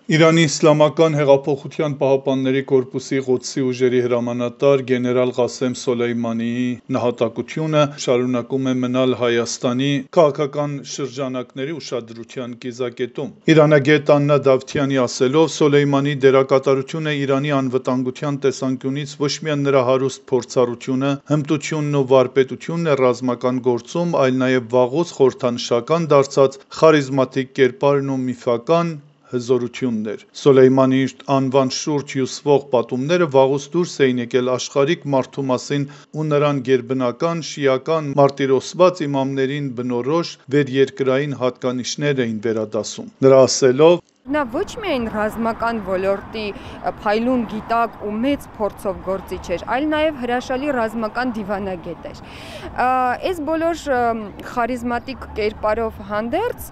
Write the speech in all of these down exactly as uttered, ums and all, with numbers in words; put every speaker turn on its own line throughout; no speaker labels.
Իրանի Իսլամական հեղափոխության պահապանների կորպուսի Ղոդսի ուժերի հրամանատար գեներալ Ղասեմ Սոլեյմանիի նահատակությունը շարունակում է մնալ Հայաստանի քաղաքական շրջանակների ուշադրության կիզակետում։ Իրանագետ Աննա Դավթյանի ասելով, Սոլեյմանիի դերակատարությունը Իրանի անվտանգության տեսանկյունից ոչ միայն նրա հարուստ փորձառությունը, հմտությունն ու վարպետությունն է ռազմական գործում, այլ նաև վաղուց խորհրդանշական դարձած խարիզմատիկ կերպարն ու միֆական հզորություններ։ Սոլեյմանիի անվան շուրջ հյուսվող պատումները վաղուց դուրս էին եկել աշխարհիկ մարդու մասին ու նրան գերբնական շիական մարտիրոսված իմամներին բնորոշ վերերկրային հատկանիշներ էին վերադասում։ Նրա ասելով.
Նա ոչ միայն ռազմական ոլորտի փայլուն գիտակ ու մեծ փորձով գործիչ էր, այլ նաև հրաշալի ռազմական դիվանագետ էր։ Այս բոլոր խարիզմատիկ կերպարով հանդերձ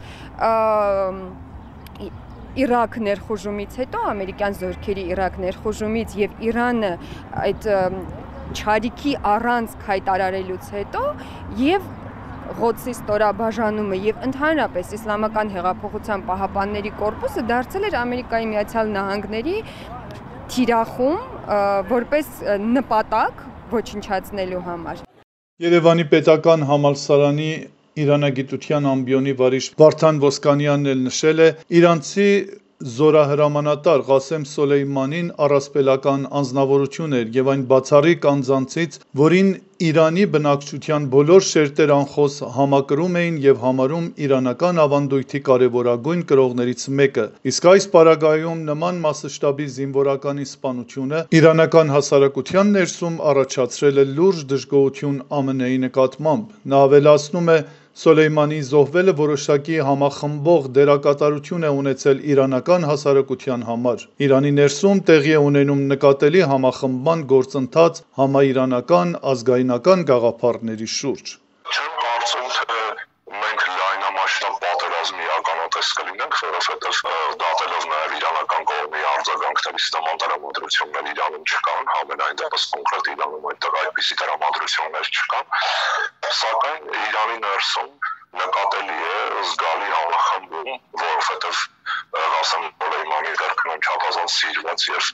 Իրաք ներխուժումից հետո, ամերիկյան զորքերի Իրաք ներխուժումից եւ Իրանը այդ չարիքի առանցք հայտարարելուց հետո եւ Ղոդսի ստորաբաժանումը եւ ընդհանրապես Իսլամական հեղափոխության պահապանների կորպուսը դարձել էր Ամերիկայի Միացյալ Նահանգների թիրախում որպես նպատակ ոչնչացնելու համար։
Երևանի պետական համալսարանի իրանագիտության ամբիոնի վարիչ Վարդան Ոսկանյանն էլ նշել է. իրանցի զորահրամանատար Ղասեմ Սոլեյմանին առասպելական անձնավորություն էր եւ այն բացառիկ անձանցից, որին Իրանի բնակչության բոլոր շերտեր անխոս համակրում էին եւ համարում իրանական ավանդույթի կարեւորագույն կրողներից մեկը, իսկ այս պարագայում նման մասշտաբի զինվորականի սպանությունը իրանական հասարակության ներսում առաջացրել է լուրջ դժգոհություն ԱՄՆ-ի նկատմամբ։ Նա ավելացնում է. Սոլեյմանիի զոհվելը որոշակի համախմբող դերակատարություն է ունեցել իրանական հասարակության համար։ Իրանի ներսում տեղի է ունենում նկատելի համախմբման գործընթաց համաիրանական ազգայնական գաղափարների շուրջ։
Չեմ կարծում, թե մենք լայնամասշտաբ պատերազմի ականատես կլինենք, որովհետև դատելով նաև իրանական կողմի արձագանքների նման տրամադրություններ Իրանում չկան, համենայն դեպս կոնկրետ Իրանում այդտեղ այդպիսի տրամադրություններ չկան, սակայն Իրանի ներսում նկատելի է զգալի համախմբում, որովհետև Ղասեմ Սոլեյմանի դերքն չափազանց սիրված եւ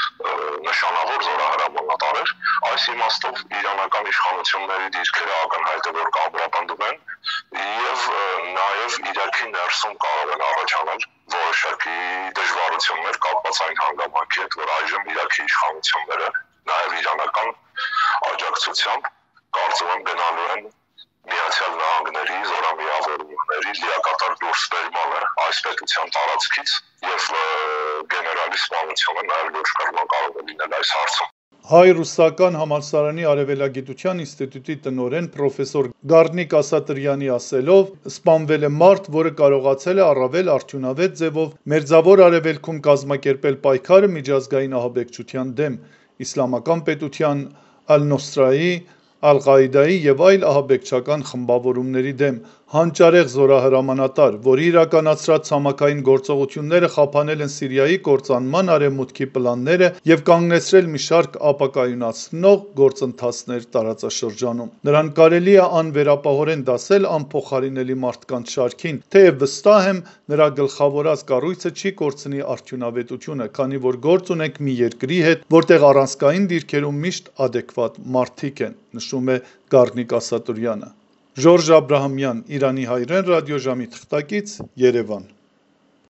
նշանավոր զորահրամանատար էր, այս իմաստով իրանական իշխանությունների դիրքերը ակնհայտ է, որ կամրապնդում են եւ նաեւ Իրաքի ներսում կարող են առաջանալ որոշակի դժվարություններ կապված այն հանգամանքի հետ, որ այժմ Իրաքի իշխանությունները նաեւ իրանական աջակցությամբ կարծում եմ գնալու են Միացյալ Նահանգների զորամիավորումների լիակատար դուրսբերմանը այս պետության տարածքից եւ գեներալի սպանությունը նաեւ լուրջ կրման կարող է լինել այս հարցում։
Հայ-ռուսական համալսարանի արևելագիտության ինստիտուտի տնօրեն պրոֆեսոր Գառնիկ Ասատրյանի ասելով, սպանվել է մարդ, որը կարողացել է առավել արդյունավետ ձևով մերձավոր արևելքում կազմակերպել պայքարը միջազգային ահաբեկչության դեմ, իսլամական պետության, Ալ-Նոսրայի, Ալ-Ղաիդայի եւ այլ ահաբեկչական խմբավորումների դեմ, հանճարեղ զորահրամանատար, որի իրականացրած ցամաքային գործողությունները խափանել են Սիրիայի կործանման արևմուտքի պլանները եւ կանգնեցրել մի շարք ապակայունացնող գործընթացներ տարածաշրջանում։ Նրան կարելի է անվերապահորեն դասել անփոխարինելի մարդկանց շարքին, թեև վստահ եմ, նրա գլխավորած կառույցը չի կորցնի արդյունավետությունը, քանի որ գործ ունենք մի երկրի հետ, որտեղ առանցքային դիրքերում միշտ ադեկվատ մարդիկ են, նշում է Գառնիկ Ասատրյանը։ Ժորժ Աբրահամյան, Իրանի հայրեն ռադիոժամի թղթակից, Երևան։